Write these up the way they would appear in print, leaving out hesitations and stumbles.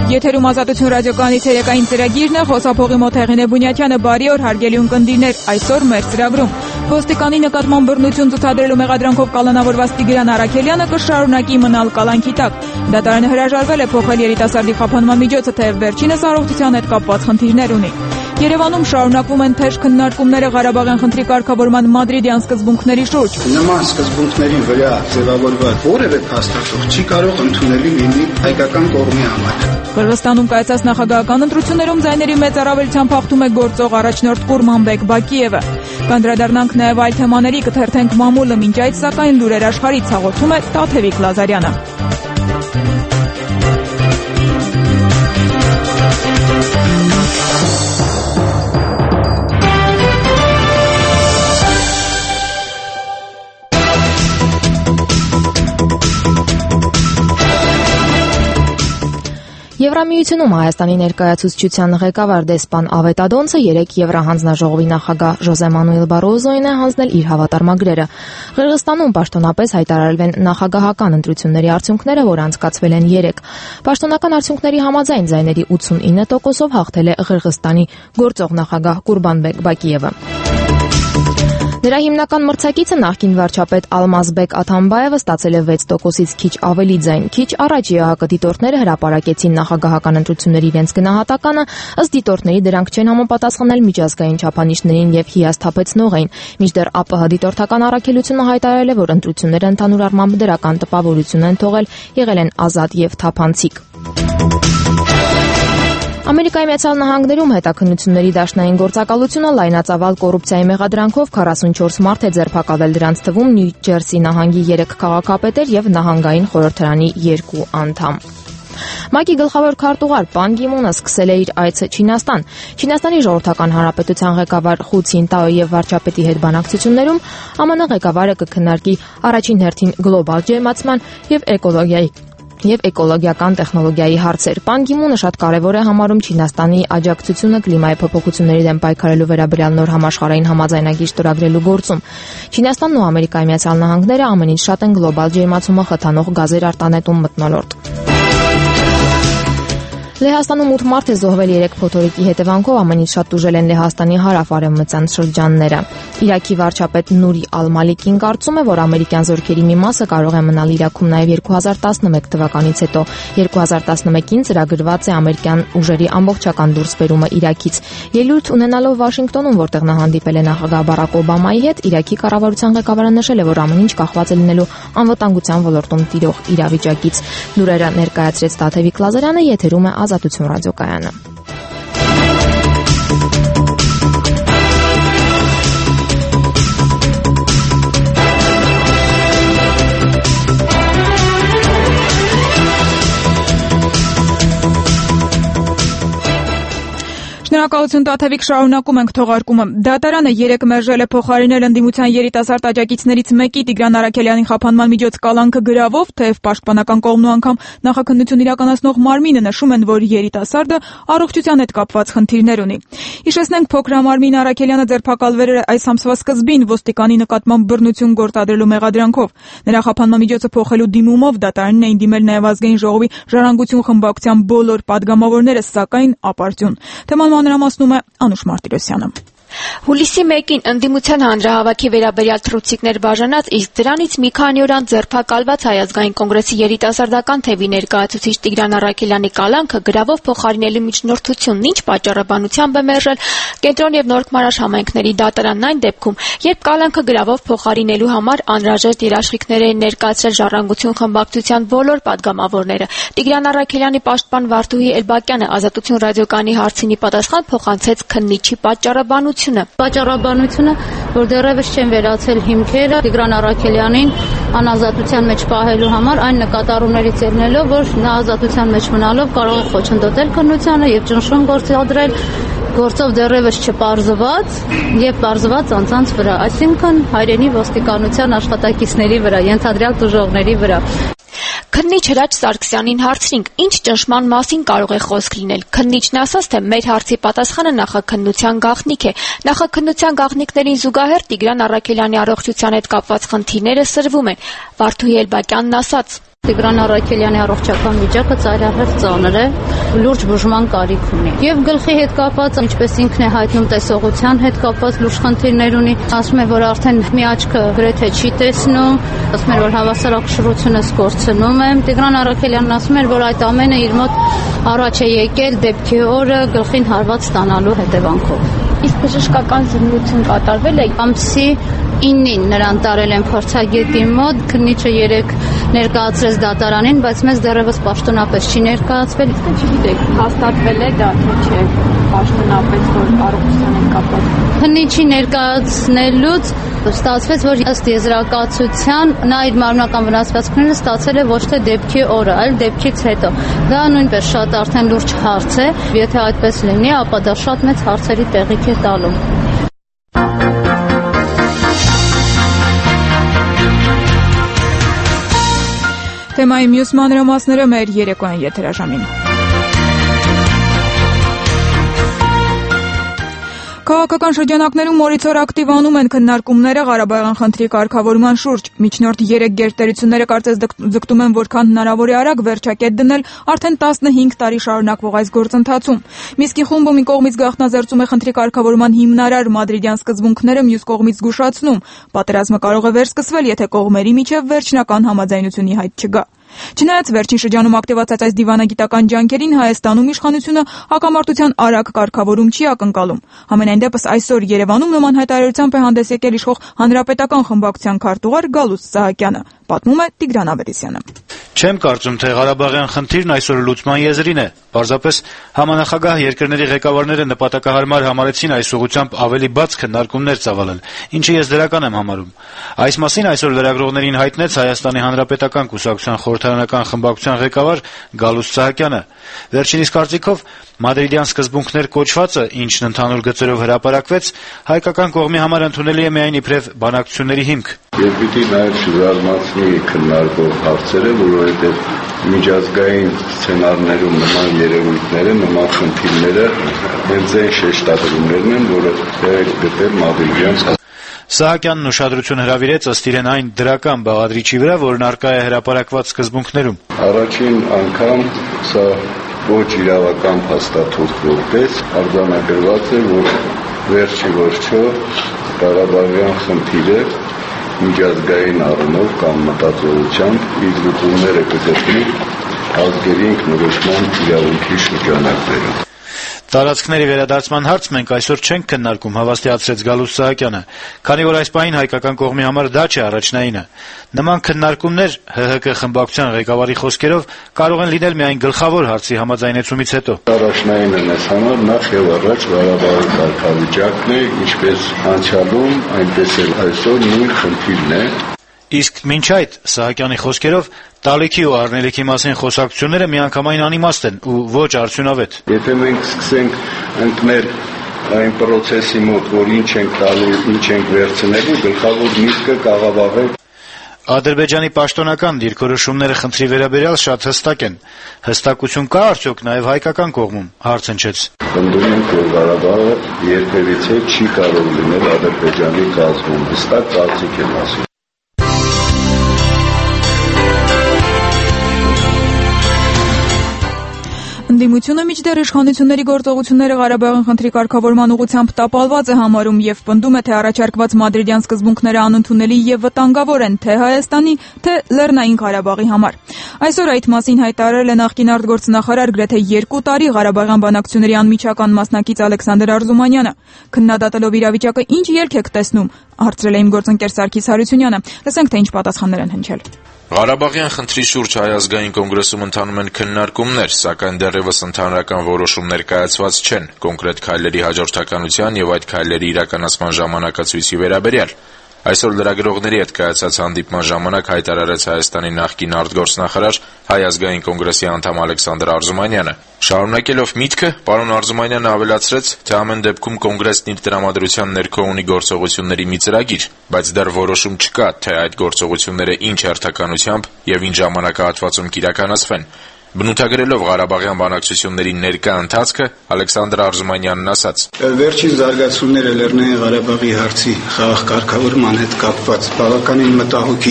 Եթերում Ազատություն ռադիոկայանի ցերեկային ծրագիրն է, խոսափողի մոտ Հեղինե Բունյաթյանը, բարի օր հարգելի ունկնդիրներ, այսօր մեր ծրագրում Ոստիկանի նկատմամբ բռնություն ցուցադրելու մեղադրանքով կալանավորված Տիգրան Առաքելյանը կշարունակի մնալ կալանքի տակ։ Դատարանը հրաժարվել է փոխել երիտասարդի խափանման միջոցը, թեև վերջինս առողջության հետ կապված խնդիրներ ունի։ Երևանում շարունակվում են թեժ քննարկումները Ղարաբաղյան խնդրի կարգավորման մադրիդյան սկզբունքների շուրջ։ Նման սկզբունքների վրա ձևավորված որևէ փաստաթուղթ չի կարող ընդունելի լինի հայկական կողմի համար։ Qırğızstանում կայացած նախագահական ընտրություններում ձայների մեծ առավելությամբ հաղթում է գործող առաջնորդ Կուրմանբեկ Բակիևը։ Կանդրադառնանք նաև այլ թեմաների, կթերթենք մամուլը, մինչ այդ սակայն լուրեր աշխարհից հաղորդում է Տաթևիկ Լազարյանը։ Եվրամիությունում Հայաստանի ներկայացուցչության ղեկավար դեսպան Ավետ Ադոնցը երեկ Եվրահանձնաժողովի նախագահ Ժոզե Մանուել Բարոզոին է հանձնել իր հավատարմագրերը։ Qırğızstանում պաշտոնապես հայտարարվել են նախագահական ընտրությունների արդյունքները, որ անցկացվել են երեկ։ Պաշտոնական արդյունքների համաձայն ձայների 89%-ով հաղթել է Qırğızstանի գործող նախագահ Կուրբանբեկ Բակիևը։ Նրա հիմնական մրցակիցը նախկին վարչապետ Ալմազբեկ Աթամբաևը ստացել է 6%-ից քիչ ավելի ձայն։ Քիչ առաջ ԵԱՀԿ դիտորդները հրապարակեցին նախագահական ընտրությունների իրենց գնահատականը, ըստ դիտորդների դրանք չեն համապատասխանել միջազգային չափանիշներին եւ հիասթափեցնող էին։ Մինչդեռ ԱՊՀ դիտորդական առաքելությունը հայտարարել է, որ ընտրությունները ընդհանուր առմամբ դրական տպավորություն են թողել, եղել են ազատ եւ թափանցիկ։ Ամերիկայի Միացյալ Նահանգներում հետաքննությունների դաշնային գործակալությունը լայնածավալ կոռուպցիայի մեղադրանքով 44 մարդ է ձերբակալել, դրանց թվում Նյու Ջերսի նահանգի 3 քաղաքապետեր եւ նահանգային խորհրդարանի 2 անդամ։ ՄԱԿ-ի գլխավոր քարտուղար Պան Գի-մունը սկսել է իր այցը Չինաստան։ Չինաստանի ժողովրդական հանրապետության ղեկավար Խու Ցինտաոյի եւ վարչապետի հետ բանակցություններում ԱՄՆ ղեկավարը կքննարկի առաջին հերթին գլոբալ ջերմացման եւ էկոլոգիական տեխնոլոգիայի հարցեր։ Պան Գի-մունը շատ կարևոր է համարում Չինաստանի աջակցությունը կլիմայի փոփոխությունների դեմ պայքարելու վերաբերյալ նոր համաշխարհային համաձայնագիր ստորագրելու գործում։ Չինաստանն ու Ամերիկայի Միացյալ Նահանգները ամենից շատ են գլոբալ ջերմացումը խթանող գազեր արտանետում մթնոլորտ։ Լեհաստանում 8 մարդ է զոհվել 3 փոթորիկի հետևանքով, ամենից շատ տուժել են Լեհաստանի հարավ-արևմտյան շրջանները։ Իրաքի վարչապետ Նուրի Ալ-Մալիկին կարծում է, որ ամերիկյան զորքերի մի մասը կարող է մնալ Իրաքում նաև 2011 թվականից հետո։ 2011-ին ծրագրված է ամերիկյան ուժերի ամբողջական դուրսբերումը Իրաքից։ Ելույթ ունենալով Վաշինգտոնում, որտեղ նա հանդիպել է նախագահ Բարակ Օբամայի հետ, Իրաքի կառավարության ղեկավարը նշել է, որ ամեն ինչ կախված է լինելու անվտանգության ոլորտում տիրող իրավիճակից։ Լուրերը ներկայացրեց Տաթևիկ Լազարյանը, եթերում է Ազատություն ռադիոկայանը։ Շնորհակալություն Տաթևիկ, շարունակում ենք թողարկումը։ Դատարանը երեկ մերժել է փոխարինել ընդդիմության երիտասարդ աջակիցներից մեկի Տիգրան Առաքելյանի խափանման միջոց կալանքը գրավով, թեև պաշտպանական կողմն ու անգամ նախաքննություն իրականացնող մարմինը նշում են, որ երիտասարդը առողջության հետ կապված խնդիրներ ունի։ Հիշեցնենք, փոքրամարմին Առաքելյանը ձերբակալվել էր այս ամսվա սկզբին ոստիկանի նկատմամբ բռնություն գործադրելու մեղադրանքով։ Նրա խափանման միջոցը փոխելու դիմումով դատարանին էին դիմել նաև ազգային ժողովի ժառանգություն խմբակցության բոլոր падգամավորները, սակայն ապարդյուն։ Թեման մանրամասնում է Անուշ Մարտիրոսյանը։ Հուլիսի 1-ին ընդդիմության հանրահավաքի վերաբերյալ թռուցիկներ բաժանած, իսկ դրանից մի քանի օր անց ձերբակալված Հայ ազգային կոնգրեսի երիտասարդական թևի ներկայացուցիչ Տիգրան Առաքելյանի կալանքը գրավով փոխարինելու միջնորդությունն ինչ պատճառաբանությամբ է մերժել Կենտրոն եւ Նորքմարաշ համայնքների դատարանն այն դեպքում, երբ կալանքը գրավով փոխարինելու համար անհրաժեշտ երաշխիքներ էին ներկայացրել ժառանգություն խմբակցության բոլոր падգամավորները։ Տիգրան Առաքելյանի պաշտպան Վարդուհի Էլբակյանը Ազատություն ռադիոկայանի հարցինի պատասխան փոխանցեց քննիչի պատճառաբանությունը, որ դեռևս չեն վերացել հիմքերը Տիգրան Առաքելյանին անազատության մեջ պահելու համար, այն նկատառումներից ելնելով, որ նա ազատության մեջ մնալով կարող է խոչընդոտել քննությանը եւ ճնշում գործադրել գործով դեռևս չպարզված եւ պարզված անձանց վրա, այսինքն հայրենի ոստիկանության աշխատակիցների վրա, ենթադրյալ տուժողների վրա։ Քննիչ Հրաչ Սարգսյանին հարցրինք, ինչ ճնշման մասին կարող է խոսք լինել։ Քննիչն ասաց, թե մեր հարցի պատասխանը նախաքննության գաղտնիք է։ Նախաքննության գաղտնիքներին զուգահեռ Տիգրան Առաքելյանի առողջության հետ կապված խնդիրները սրվում են։ Վարդուհի Էլբակյանն ասաց. Տիգրան Առաքելյանի առողջական վիճակը ծայրահեղ ծանր է, լուրջ բուժման կարիք ունի։ Եվ գլխի հետ կապված, ինչպես ինքն է հայտնում, տեսողության հետ կապված լուրջ խնդիրներ ունի։ Ասում է, որ արդեն մի աչքը գրեթե չի տեսնում, ասում է, որ հավասարակշռությունը կորցնում է։ Տիգրան Առաքելյանն ասում էր, որ այդ ամենը իր մոտ առաջ է եկել դեպքի օրը գլխին հարված ստանալու հետևանքով։ Իսկ բժշկական զննություն կատարվել է ամսի 9-ին նրան տարել են փորձագետի մոտ, քննիչը 3 ներկայացրեց դատարանին, բայց մեզ դեռևս պաշտոնապես չի ներկայացվել։ Իսկ չգիտեք, հաստատվել է դա թե չէ պաշտոնապես, որ առողջության հետ կապված։ Քննիչի ներկայացնելուց ստացվեց, որ ըստ եզրակացության նա իր մարմնական վնասվածքները ստացել է ոչ թե դեպքի օրը, այլ դեպքից հետո։ Դա նույնպես շատ արդեն լուրջ հարց է։ Եթե այդպես լինի, ապա դա շատ մեծ հարցերի տեղիք է տալու։ Թեմայի մյուս մանրամասները մեր երեկոյան եթերաժամին։ Քաղաքական շրջանակներում օրից օր ակտիվանում են քննարկումները Ղարաբաղյան խնդրի կարգավորման շուրջ։ Միջնորդ 3 գերտերությունները կարծես ձգտում են որքան հնարավոր է արագ վերջակետ դնել արդեն 15 տարի շարունակվող այս գործընթացում։ Միսկի խումբը մի կողմից գաղտնազերծում է խնդրի կարգավորման հիմնարար մադրիդյան սկզբունքները, մյուս կողմից զգուշացնում։ Պատերազմը կարող է վերսկսվել, եթե կողմերի միջև վերջնական համաձայնությունի հայտ չգա։ Չնայած վերջին շրջանում ակտիվացած այս դիվանագիտական ջանքերին Հայաստանում իշխանությունը հակամարտության արագ կարգավորում չի ակնկալում։ Համենայն դեպս այսօր Երևանում նման հայտարարությամբ է հանդես եկել իշխող հանրապետական խմբակցության քարտուղար Գալուստ Սահակյանը, պատմում է Տիգրան Ավետիսյանը։ Չեմ կարծում, թե Ղարաբաղյան խնդիրն այսօր լուծման եզրին է։ Պարզապես համանախագահ երկրների ղեկավարները նպատակահարմար համարեցին այս ուղղությամբ ավելի բաց քննարկումներ ծավալել, ինչը ես դրական եմ համարում։ Այս մասին այսօր լրագրողներին հայտնեց Հայաստանի Հանրապետական կուսակցության խորհրդարանական խմբակցության ղեկավար Գալուստ Սահակյանը։ Վերջինիս կարծիքով Մադրիդյան սկզբունքներ կոչվածը, ինչն ընդհանուր գծերով հրապարակվեց, հայկական կողմի համար ընդունելի է միայն իբրև բանակցությունների հիմք։ Եվ պիտի նաև շրջանցնի քննարկող հարցերը, որովհետև միջազգային սցենարներում նման երևույթները, նման խնդիրները հենց այն շեշտադրումներն են, որը տեղի գտել Մադրիդյան։ Սահակյանն ուշադրություն հրավիրեց ըստ իրեն այն դրական բաղադրիչի վրա, որն առկա է հրապարակված սկզբունքներում։ Առաջին անգամ սա ոչ իրավական փաստաթուղթ որպես արձանագրված է, որ վերջի վերջո Ղարաբաղյան խնդիրը միջազգային առումով կամ մտածողությամբ իր լուծումները կգտնի ազգերի ինքնորոշման իրավունքի շրջանակներում։ Տարածքների վերադարձման հարց մենք այսօր չենք քննարկում, հավաստիացրեց Գալուստ Սահակյանը, քանի որ այս պահին հայկական կողմի համար դա չէ առաջնայինը։ Նման քննարկումներ ՀՀԿ խմբակցության ղեկավարի խոսքերով կարող են լինել միայն գլխավոր հարցի համաձայնեցումից հետո։ Առաջնայինը մեզ համար նախ եւ առաջ Ղարաբաղի կարգավիճակն է, ինչպես անցյալում, այնպես էլ այսօր նույն խնդիրն է։ Իսկ մինչ այդ, Սահակյանի խոսքերով, տալիքի ու առնելիքի մասին խոսակցությունները միանգամայն անիմաստ են ու ոչ արդյունավետ։ Եթե մենք սկսենք ընկնել այն process-ի մոտ, որ ինչ ենք տալու, ինչ ենք վերցնելու, գլխավոր միտքը կաղավաղ է։ Ադրբեջանի պաշտոնական դիրքորոշումները խնդրի վերաբերյալ շատ հստակ են։ Հստակություն կա արդյոք նաև հայկական կողմում, հարց հնչեց։ Պնդում ենք, որ Ղարաբաղը երբևիցե չի կարող լինել Ադրբեջանի կազմում, հստակ կարծիք եմ ասում։ Ընդդիմությունը մինչդեռ իշխանությունների գործողությունները Ղարաբաղյան խնդրի կարգավորման ուղղությամբ տապալված է համարում եւ պնդում է, թե առաջարկված մադրիդյան սկզբունքները անընդունելի եւ վտանգավոր են թե Հայաստանի, թե Լեռնային Ղարաբաղի համար։ Այսօր այդ մասին հայտարարել է նախկին արտգործնախարար գրեթե 2 տարի Ղարաբաղյան բանակցությունների անմիջական մասնակից Ալեքսանդր Արզումանյանը։ Քննադատելով իրավիճակը ինչ ելք եք տեսնում, հարցրել է իմ գործընկեր Սարգիս Հարությունյանը։ Լսենք, թե ինչ պատասխաններ են հնչել։ Ղարաբաղյան խնդրի շուրջ Հայ ազգային կոնգրեսում ընթանում են քննարկումներ, սակայն դեռևս ընդհանրական որոշումներ կայացված չեն կոնկրետ քայլերի հաջորդականության եւ այդ քայլերի իրականացման ժամանակացույցի վերաբերյալ։ Այսօր լրագրողների հետ կայացած հանդիպման ժամանակ հայտարարեց Հայաստանի նախկին արտգործնախարար Հայ ազգային կոնգրեսի անդամ Ալեքսանդր Արզումանյանը։ Շարունակելով միտքը, պարոն Արզումանյանը ավելացրեց, թե ամեն դեպքում կոնգրեսն իր տրամադրության ներքո ունի գործողությունների մի ծրագիր, բայց դեռ որոշում չկա, թե այդ գործողությունները ինչ հերթականությամբ եւ ինչ ժամանակահատվածում կիրականացվեն։ Բնութագրելով Ղարաբաղյան բանակցությունների ներկա ընթացքը, Ալեքսանդր Արզումանյանն ասաց. Վերջին զարգացումները Լեռնային Ղարաբաղի հարցի խաղաղ կարգավորման հետ կապված բավականին մտահոգիչ են։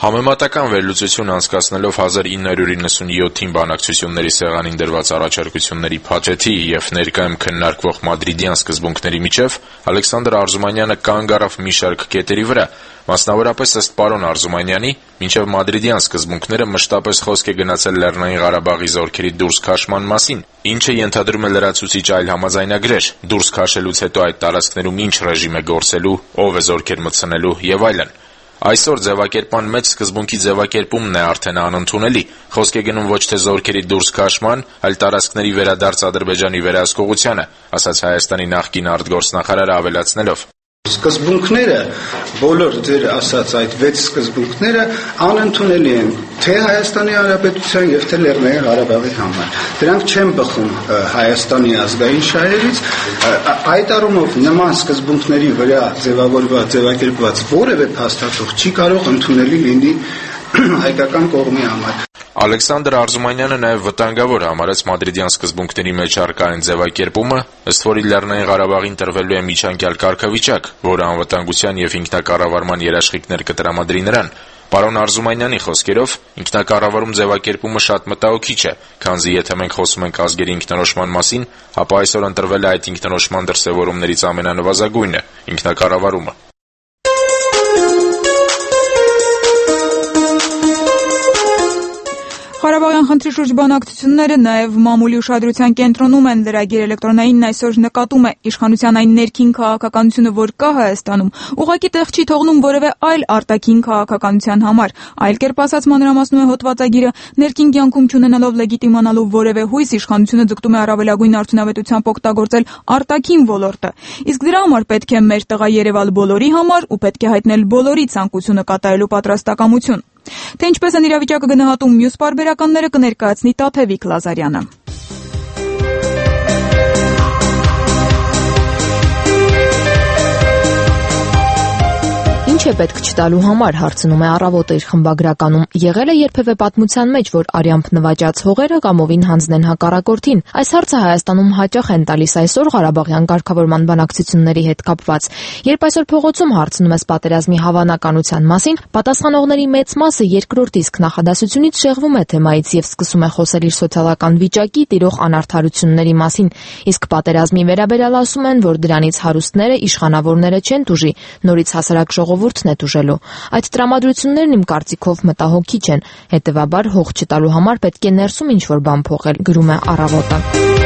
Համեմատական վերլուծություն անցկացնելով 1997-ին բանակցությունների սեղանին դրված առաջարկությունների փաթեթի եւ ներկայում քննարկվող մադրիդյան սկզբունքների միջև Ալեքսանդր Արզումանյանը կանգ առավ մի շարք կետերի վրա, մասնավորապես ըստ պարոն Արզումանյանի, մինչև մադրիդյան սկզբունքները մշտապես խոսք է գնացել Լեռնային Ղարաբաղի զորքերի դուրս քաշման մասին, ինչը ենթադրում է լրացուցիչ այլ համաձայնագրեր, դուրս քաշելուց հետո այդ տարածքներում ինչ ռեժիմ է գործելու, ով է զորքեր մտցնելու եւ այլն։ Այսօր ձևակերպման մեջ սկզբունքի ձևակերպումն է արդեն անընդունելի։ Խոսք է գնում ոչ թե զորքերի դուրս քաշման, այլ տարածքների վերադարձ Ադրբեջանի վերահսկողությանը, ասաց Հայաստանի նախկին արտգործնախարարը ավելացնելով. Սկզբունքները, բոլոր ձեր ասած այդ 6 սկզբունքները անընդունելի են թե Հայաստանի Հանրապետության եւ թե Լեռնային Ղարաբաղի համար։ Դրանք չեն բխում Հայաստանի ազգային շահերից, այդ առումով նման սկզբունքների վրա ձևակերպված որևէ փաստաթուղթ չի կարող ընդունելի լինի հայկական կողմի համար։ Ալեքսանդր Արզումանյանը նաև վտանգավոր համարեց մադրիդյան սկզբունքների մեջ առկա այն ձևակերպումը, ըստ որի Լեռնային Ղարաբաղին տրվելու է միջանկյալ կարգավիճակ, որը անվտանգության եւ ինքնակառավարման երաշխիքներ կտրամադրի նրան։ Պարոն Արզումանյանի խոսքերով, ինքնակառավարում ձևակերպումը շատ մտահոգիչ է, քանզի եթե մենք խոսում ենք ազգերի ինքնորոշման մասին, ապա այսօր ընտրվել է այդ ինքնորոշման դրսևորումներից ամենանվազագույնը՝ ինքնակառավարումը։ Ղարաբաղյան խնդրի շուրջ բանակցությունները նաև մամուլի ուշադրության կենտրոնում են։ Լրագիր էլեկտրոնայինն այսօր նկատում է իշխանության այն ներքին քաղաքականությունը, որ կա Հայաստանում, ուղղակի տեղ չի թողնում որևէ այլ արտաքին քաղաքականության համար։ Այլ կերպ ասած, մանրամասնում է հոդվածագիրը, ներքին կյանքում չունենալով լեգիտիմանալու որևէ հույս, իշխանությունը ձգտում է առավելագույն արդյունավետությամբ օգտագործել արտաքին ոլորտը։ Իսկ դրա համար պետք է մեր տղա երևալ բոլորի համար ու պետք է հայտնել բոլորի ցանկությունը կատարելու պատրաստակամություն։ Թե ինչպես են իրավիճակը գնահատում մյուս պարբերականները, կներկայացնի Տաթևիկ Լազարյանը։ Ինչ է պետք չտալու համար, հարցնում է Առավոտը իր խմբագրականում։ Եղել է երբևէ պատմության մեջ, որ արյամբ նվաճած հողերը կամովին հանձնեն հակառակորդին։ Այս հարցը Հայաստանում հաճախ են տալիս այսօր Ղարաբաղյան կարգավորման բանակցությունների հետ կապված։ Երբ այսօր փողոցում հարցնում ես պատերազմի հավանականության մասին, պատասխանողների մեծ մասը երկրորդ իսկ նախադասությունից շեղվում է թեմայից եւ սկսում է խոսել իր սոցիալական վիճակի տիրող անարդարությունների մասին։ Իսկ պատերազմի վերաբերյալ ասում են, որ դրանից հարուստները, իշխանավորները չեն տուժի, նորից հասարակ ժողովուրդն է տուժելու։ Այդ տրամադրություններն իմ կարծիքով մտահոգիչ են, հետևաբար հող չտալու համար պետք է ներսում ինչ-որ բան փոխել, գրում է Առավոտը։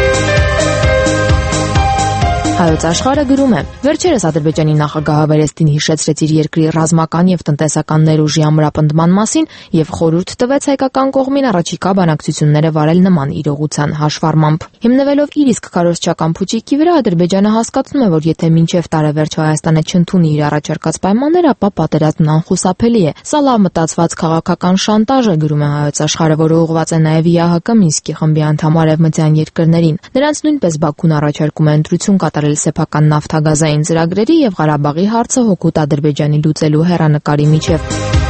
Հայոց աշխարհը գրում է. Վերջերս Ադրբեջանի նախագահը Վերեստին հիշեցրեց իր երկրի ռազմական եւ տնտեսական ներուժի ամրապնդման մասին եւ խորհուրդ տվեց հայկական կողմին առաջիկա բանակցությունները վարել նման իրողության հաշվառմամբ։ Հիմնվելով իր իսկ քարոզչական փուչիկի վրա, Ադրբեջանը հասկացնում է, որ եթե մինչեւ տարեվերջ Հայաստանը չընդունի իր առաջարկած պայմանները, ապա պատերազմն անխուսափելի է։ Սա լավ մտածված քաղաքական շանտաժ է, գրում է Հայոց աշխարհը, որը ուղղված է նաեւ ՀՀԿ Մինսկի խմբի անդամ արևմտյան երկրներին։ Նրանց նույնպես Բաքուն առաջարկում է ընտրություն կատարել սեփական նավթագազային ծրագրերի եւ Ղարաբաղի հարցը հօգուտ Ադրբեջանի լուծելու հեռանկարի միջև։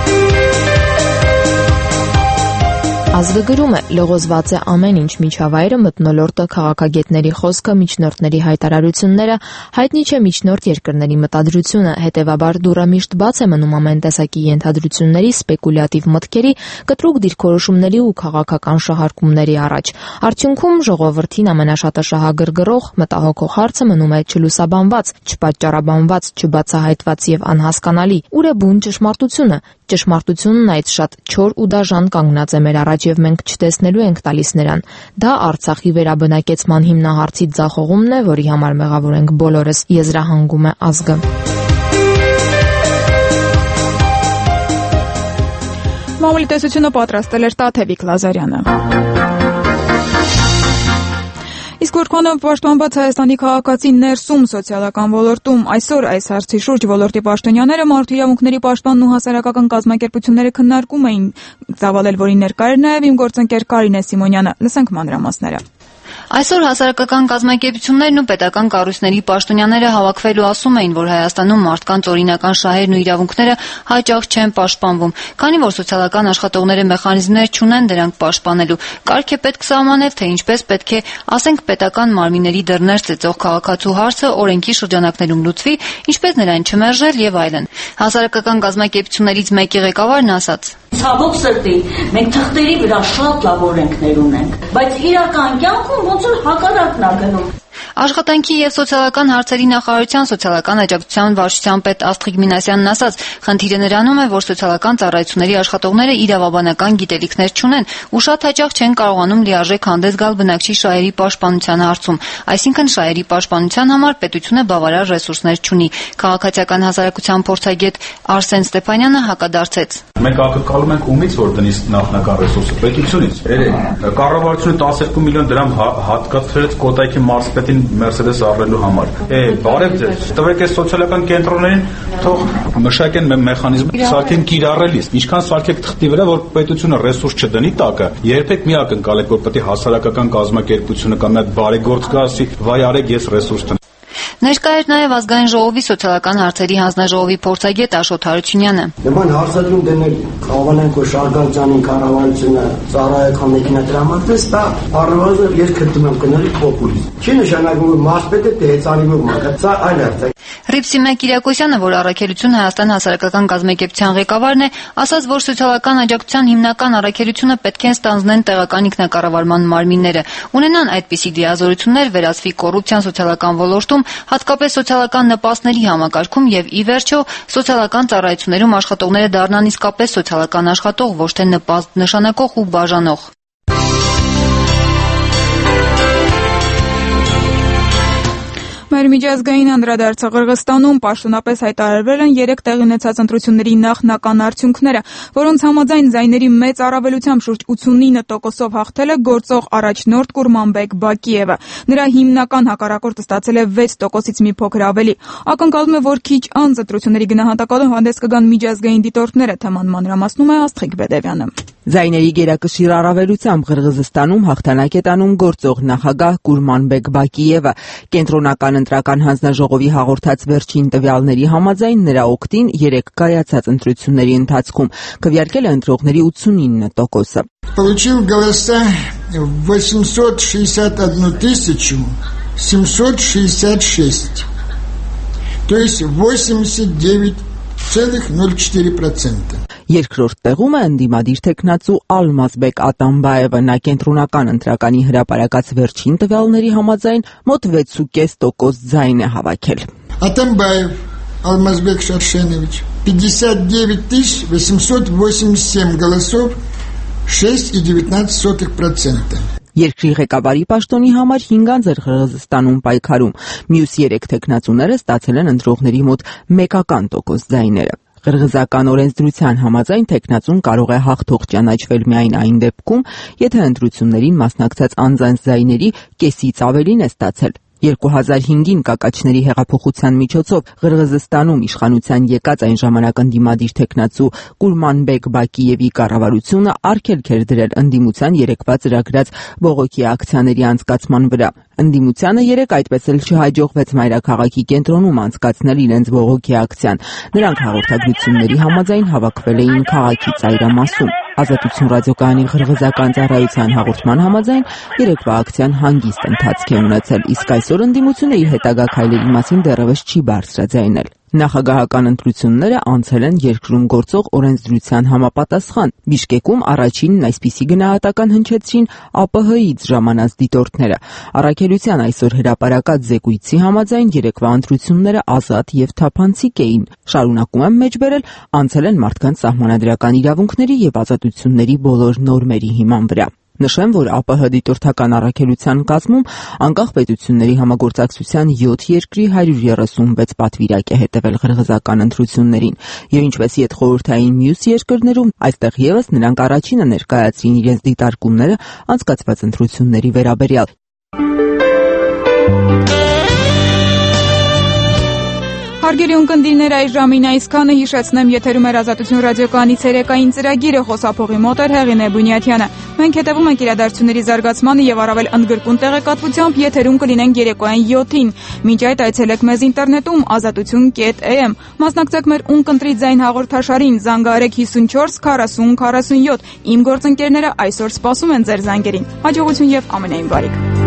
Ազգը գրում է. լողոզված է ամեն ինչ, միջավայրը, մթնոլորտը, քաղաքագետների խոսքը, միջնորդների հայտարարությունները, հայտնի չէ միջնորդ երկրների մտադրությունը, հետևաբար դուռը միշտ բաց է մնում ամեն տեսակի ենթադրությունների, սպեկուլյատիվ մտքերի, կտրուկ դիրքորոշումների ու քաղաքական շահարկումների առաջ։ Արդյունքում ժողովրդին ամենաշատը շահագրգռող, մտահոգող հարցը մնում է չլուսաբանված, չպատճառաբանված, չբացահայտված եւ անհասկանալի։ Ուր է բուն ճշմարտությունը։ Ճշմարտությունն այդ շատ չոր ու դաժան կանգնած է մեր առաջ եւ մենք չտեսնելու ենք տալիս նրան։ Դա Արցախի վերաբնակեցման հիմնահարցի ձախողումն է, որի համար մեղավոր ենք բոլորս, եզրահանգում է ազգը։ Մամուլի տեսությունը պատրաստել էր Տաթևիկ Լազարյանը։ Իսկ որքան պաշտպանված Հայաստանի քաղաքացի ներսում սոցիալական ոլորտում այսօր այս հարցի շուրջ ոլորտի պաշտոնյաները մարդու իրավունքների պաշտպանն ու հասարակական կազմակերպությունները քննարկում էին, ծավալել որին ներկա էր նաև իմ գործընկեր Կարինե Սիմոնյանը։ Լսենք մանրամասները։ Այսօր հասարակական կազմակերպություններն ու պետական կառույցների պաշտոնյաները հավաքվելու ասում էին, որ Հայաստանում մարդկանց օրինական շահերն ու իրավունքները հաճախ չեն պաշտպանվում, քանի որ սոցիալական աշխատողները մեխանիզմներ չունեն դրանք պաշտպանելու։ Կարգ է պետք սահմանել, թե ինչպես պետք է, ասենք, պետական մարմինների դռներ ծեծող քաղաքացու հարցը օրենքի շրջանակներում լուծվի, ինչպես նրան չմերժել եւ այլն։ Հասարակական կազմակերպություններից մեկի ղեկավարն ասաց. Ցավոք սրտի, մենք թղթերի վրա շատ լավ օրենքներ ունենք, բայց իրական կյանքում ոնց որ հակառակն ա գնում։ Աշխատանքի եւ սոցիալական հարցերի նախարարության սոցիալական աջակցության վարչության պետ Աստղիկ Մինասյանն ասաց, խնդիրը նրանում է, որ սոցիալական ծառայությունների աշխատողները իրավաբանական գիտելիքներ չունեն ու շատ հաճախ չեն կարողանում լիարժեք հանդես գալ բնակչի շահերի պաշտպանության հարցում, այսինքն շահերի պաշտպանության համար պետությունը բավարար ռեսուրսներ չունի։ Քաղաքացիական հասարակության փորձագետ Արսեն Ստեփանյանը հակադարձեց. Մենք ակնկալում ենք ումից, որ տնի նախնական ռեսուրսը պետությունից։ Կառավարությունը 12 միլիոն դրամ հատկացրեց Կոտայքի մարզպետին Mercedes առնելու համար։ Բարև ձեզ։ Տվեք այս սոցիալական կենտրոններին, թող մշակեն մեխանիզմ, սարքեն կիրառելիս։ Ինչքան սարքեք թղթի վրա, որ պետությունը ռեսուրս չդնի տակը, երբեք մի ակնկալեք, որ պետք է հասարակական կազմակերպությունը կամ այդ բարեգործ կա ասի, վայ արեք, ես ռեսուրս տնեմ։ Ներկա էր նաև ազգային ժողովի սոցիալական հարցերի հանձնաժողովի փորձագետ Աշոտ Հարությունյանը։ Նման հարցադրում դնել Ղավանենք ու Շարգարյանի կառավարությունը ծառայական մեքենա տրամադրեց, դա առնվազն ես քրտում եմ գնալի պոպուլիզմ։ Չի նշանակում որ մարզպետը դեհեցանիվով մակա, սա այլ հարց է։ Ռիփսիմե Կիրակոսյանը, որ Առաքելություն Հայաստան հասարակական կազմակերպության ղեկավարն է, ասաց, որ սոցիալական աջակցության հիմնական առաքելությունը պետք է ստանձնեն տեղական ինքնակառավարման մարմինները, ունենան այդպիսի դիազորություններ, վերացվի կոռուպցիան սոցիալական ոլորտում, հատկապես սոցիալական նպաստների համակարգում եւ ի վերջո սոցիալական ծառայություններում աշխատողները դառնան իսկապես սոցիալական աշխատող, ոչ թե նպաստ նշանակող ու բաժանող։ Մեր միջազգային անդրադարձը Ղրղստանում պաշտոնապես հայտարարվել են 3 տեղի ունեցած ընտրությունների նախնական արդյունքները, որոնց համաձայն ձայների մեծ առավելությամբ շուրջ 89%-ով հաղթել է գործող առաջնորդ Կուրմանբեկ Բակիևը։ Նրա հիմնական հակառակորդը ստացել է 6%-ից մի փոքր ավելի։ Ակնկալվում է, որ քիչ անց ընտրությունների գնահատակալով հանդես կգան միջազգային դիտորդները, թեման մանրամասնում է Աստղիկ Բեդևյանը։ Ձայների գերակշիռ առավելությամբ Ղրղզստանում հաղթանակ է տանում գործող նախագահ Կուրմանբեկ Բակիևը։ Կենտրոնական ընտրական հանձնաժողովի հաղորդած վերջին տվյալների համաձայն նրա օգտին 3 կայացած ընտրությունների ընթացքում քվեարկել է ընտրողների 89%-ը։ Получил голоса 861 766, то есть 89,04%. Երկրորդ տեղում է ընդդիմադիր թեկնածու Ալմազբեկ Ատամբաևը, նա կենտրոնական ընտրականի հրապարակած վերջին տվյալների համաձայն մոտ 6,5% ձայն է հավաքել։ Атамбаев Алмазбек Шаршенович 59 887 голосов, 6,19%. Երկրի ղեկավարի պաշտոնի համար 5 անձ էր Ղրղզստանում պայքարում։ Մյուս 3 թեկնածուները ստացել են ընտրողների մոտ 1% ձայները։ Ղրղզական օրենսդրության համաձայն թեկնածուն կարող է հաղթող ճանաչվել միայն այն դեպքում, եթե ընտրություններին մասնակցած անձանց ձայների կեսից ավելին է ստացել։ 2005-ին կակաչների հեղափոխության միջոցով Ղրղզստանում իշխանության եկած այն ժամանակ ընդդիմադիր թեկնածու Կուրմանբեկ Բակիևի կառավարությունը արգելք էր դրել ընդդիմության երեկվա ծրագրած բողոքի ակցիաների անցկացման վրա։ Ընդդիմությանը երեք այդպես էլ չհաջողվեց մայրաքաղաքի կենտրոնում անցկացնել իրենց բողոքի ակցիան։ Նրանք հաղորդագրությունների համաձայն հավաքվել էին քաղաքի ծայրամասում։ Ազատություն ռադիոկայանի ղրղզական ծառայության հաղորդման համաձայն երեկվա ակցիան հանգիստ ընթացք է ունեցել, իսկ այսօր ընդդիմությունը իր հետագա քայլերի մասին դեռևս չի բարձրաձայնել։ Նախագահական ընտրությունները անցել են երկրում գործող օրենսդրության համապատասխան։ Բիշկեկում առաջինն այսպիսի գնահատական հնչեցրին ԱՊՀ-ից ժամանած դիտորդները։ Առաքելության այսօր հրապարակած զեկույցի համաձայն երեկվա ընտրությունները ազատ եւ թափանցիկ էին։ Շարունակում եմ մեջբերել, անցել են մարդկանց սահմանադրական իրավունքների եւ ազատությունների բոլոր նորմերի հիման վրա։ Նշեմ, որ ԱՊՀ դիտորդական առաքելության կազմում անկախ պետությունների համագործակցության 7 երկրի 136 պատվիրակ է հետևել ղրղզական ընտրություններին, եւ ինչպես յետխորհրդային մյուս երկրներում, այստեղ եւս նրանք առաջինը ներկայացրին իրենց դիտարկումները անցկացված ընտրությունների վերաբերյալ։ Հարգելի ունկնդիրներ, այս ժամին այսքանը, հիշեցնեմ, եթերում էր Ազատություն ռադիոկայանից երեկային ծրագիրը, խոսափողի մոտ էր Հեղինե Բունյաթյանը։ Մենք հետևում ենք իրադարձությունների զարգացմանը եւ առավել ընդգրկուն տեղեկատվությամբ եթերում կլինենք երեկոյան 7-ին։ Մինչ այդ այցելեք մեզ ինտերնետում azatutun.am, մասնակցեք մեր ունկնդրի ձայն հաղորդաշարին, զանգահարեք 54 40 47։ Իմ գործընկերները այսօր սպասում են ձեր զանգերին։ Հաջողություն եւ ամենայն բարիք։